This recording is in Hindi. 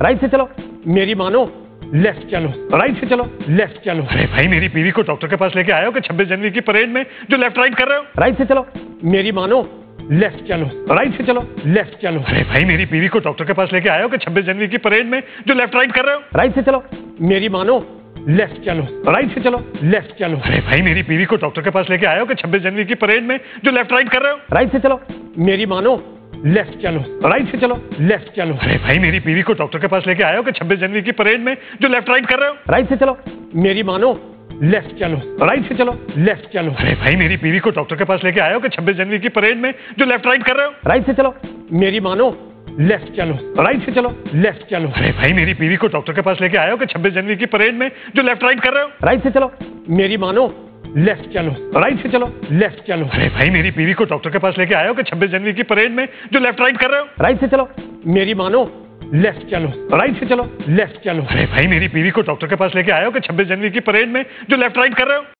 राइट से चलो, मेरी मानो, लेफ्ट चलो, राइट से चलो, लेफ्ट चलो। अरे भाई, मेरी बीवी को डॉक्टर के पास लेके आए हो कि 26 जनवरी की परेड में जो लेफ्ट राइट कर रहे हो? राइट से चलो, मेरी मानो, लेफ्ट चलो, राइट से चलो, लेफ्ट चलो। अरे भाई, मेरी बीवी को डॉक्टर के पास लेके आए हो कि 26 जनवरी की परेड में जो लेफ्ट राइट कर रहे हो? राइट से चलो, मेरी मानो, लेफ्ट चलो, राइट से चलो, लेफ्ट चलो। अरे भाई, मेरी बीवी को डॉक्टर के पास लेके आए हो कि 26 जनवरी की परेड में जो लेफ्ट राइट कर रहे हो? राइट से चलो, मेरी मानो, लेफ्ट चलो, राइट से चलो, लेफ्ट चलो। अरे भाई, मेरी बीवी को डॉक्टर के पास लेके आए हो कि 26 जनवरी की परेड में जो लेफ्ट राइट कर रहे हो? राइट से चलो, मेरी मानो, लेफ्ट चलो, राइट से चलो, लेफ्ट चलो। अरे भाई, मेरी बीवी को डॉक्टर के पास लेके आए हो कि 26 जनवरी की परेड में जो लेफ्ट राइट कर रहे हो? राइट से चलो, मेरी मानो, लेफ्ट चलो, राइट से चलो, लेफ्ट चलो। अरे भाई, मेरी बीवी को डॉक्टर के पास लेके आए हो कि 26 जनवरी की परेड में जो लेफ्ट राइट कर रहे हो? राइट से चलो, मेरी मानो, लेफ्ट चलो, राइट से चलो, लेफ्ट चलो। अरे भाई, मेरी बीवी को डॉक्टर के पास लेके आए हो कि 26 जनवरी की परेड में जो लेफ्ट राइट कर रहे हो? राइट से चलो, मेरी मानो, लेफ्ट चलो, राइट से चलो, लेफ्ट चलो। अरे भाई, मेरी बीवी को डॉक्टर के पास लेके आए हो कि 26 जनवरी की परेड में जो लेफ्ट राइट कर रहे हो?